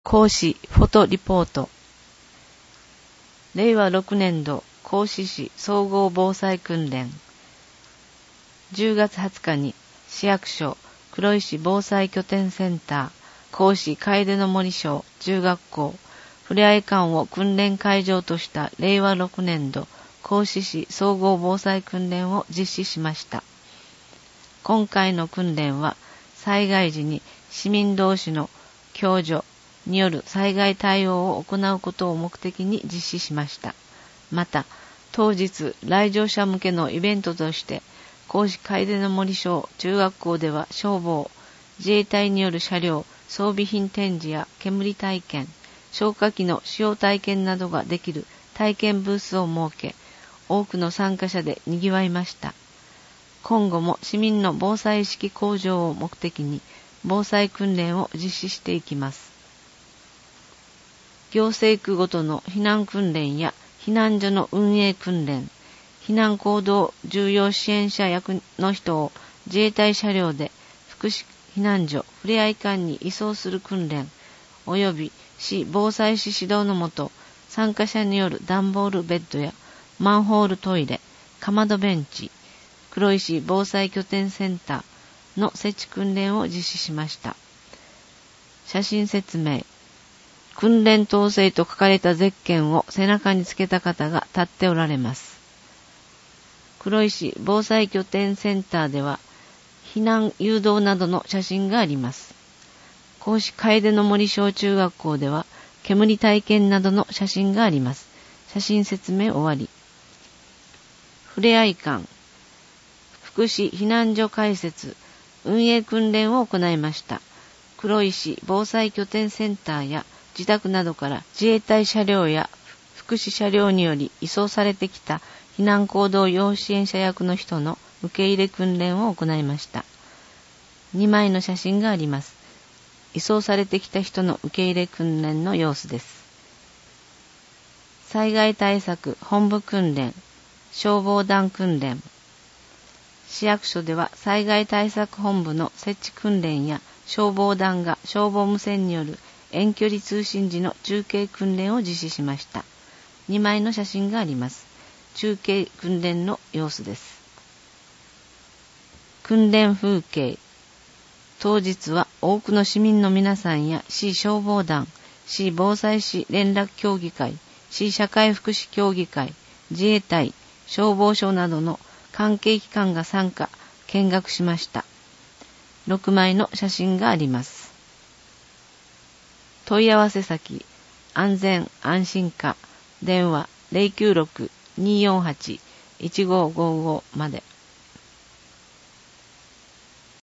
講師フォトリポート。令和6年度講師市総合防災訓練。10月20日に市役所黒石防災拠点センター講師楓の森小中学校ふれあい館を訓練会場とした令和6年度講師市総合防災訓練を実施しました。今回の訓練は災害時に市民同士の共助による災害対応を行うことを目的に実施しました。また、当日来場者向けのイベントとして、講師楓の森小中学校では消防、自衛隊による車両、装備品展示や煙体験、消火器の使用体験などができる体験ブースを設け、多くの参加者で賑わいました。今後も市民の防災意識向上を目的に、防災訓練を実施していきます。行政区ごとの避難訓練や避難所の運営訓練、避難行動重要支援者役の人を自衛隊車両で福祉避難所ふれあい館に移送する訓練、および市防災士指導のもと、参加者による段ボールベッドやマンホールトイレ、かまどベンチ、黒石防災拠点センターの設置訓練を実施しました。写真説明。訓練統制と書かれたゼッケンを背中につけた方が立っておられます。黒石防災拠点センターでは避難誘導などの写真があります。講師楓の森小中学校では煙体験などの写真があります。写真説明終わり。ふれあい館福祉避難所開設運営訓練を行いました。黒石防災拠点センターや自宅などから自衛隊車両や福祉車両により移送されてきた避難行動要支援者役の人の受け入れ訓練を行いました。2枚の写真があります。移送されてきた人の受け入れ訓練の様子です。災害対策本部訓練、消防団訓練。市役所では災害対策本部の設置訓練や消防団が消防無線による遠距離通信時の中継訓練を実施しました。2枚の写真があります。中継訓練の様子です。訓練風景。当日は多くの市民の皆さんや市消防団、市防災士連絡協議会、市社会福祉協議会、自衛隊、消防署などの関係機関が参加、見学しました。6枚の写真があります。問い合わせ先、安全安心課、電話 096-248-1555 まで。